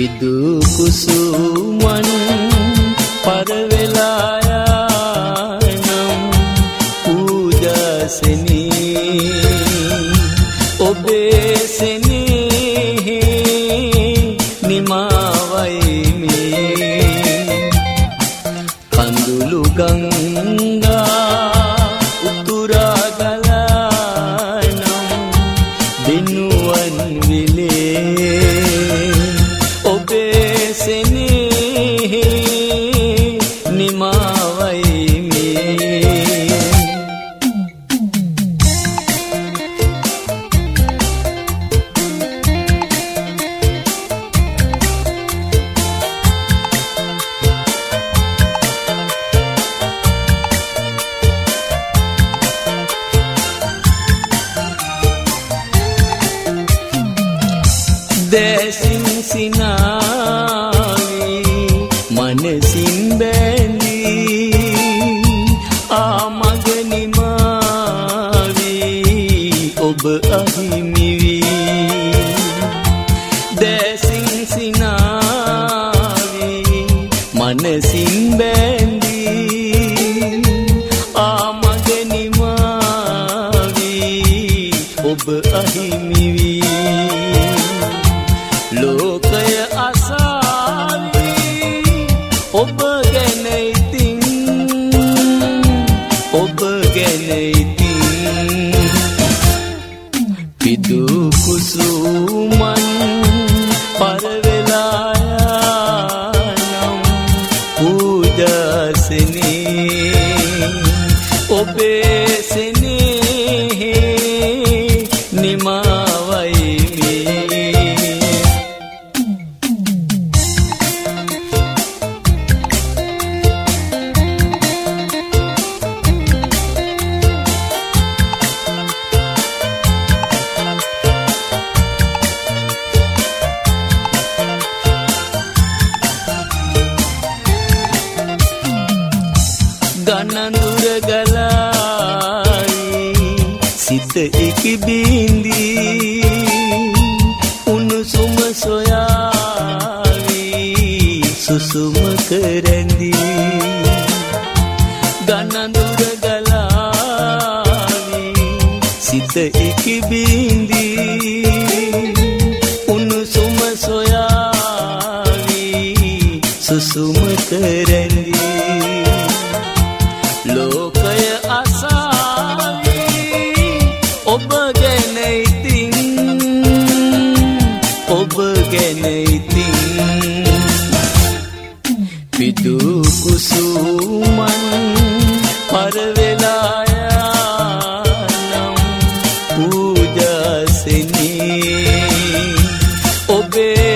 පිදු කුසුමන් පරවෙලා යනම් පූජාසෙනී ඔබේ සෙනෙහි නිමාවයි මේ කඳුළු ගංගා උතුරා ගලා නම් දිනුවන් විලේ ඔබේ සෙනෙහි නිමාවයි දැසින් සිනාවී මනසින් බැඳී ආමග නිමාවී ඔබ අහිමිවී දැසින් සිනාවී මනසින් බැඳී ආමග නිමාවී ඔබ අහිමිවී ලෝකය අසාවී ඔබ ගැන ඉතින් පිදු කුසුමන් පරවෙලා යනම් පූජාසෙනී ඔබේ සෙනෙහි නිමාවයි ගනඳුර ගලායි සිත ඉකිබින්දී උණුසුම සොයාවී සුසුම කරැඳී ගනඳුර ගලායි සිත ඉකිබින්දී උණුසුම සොයාවී සුසුම කරැඳී ලෝකය අසාවී ඔබ ගැන ඉතින් පිදු කුසුමන් පරවෙලා යනම් පූජාසෙනී ඔබේ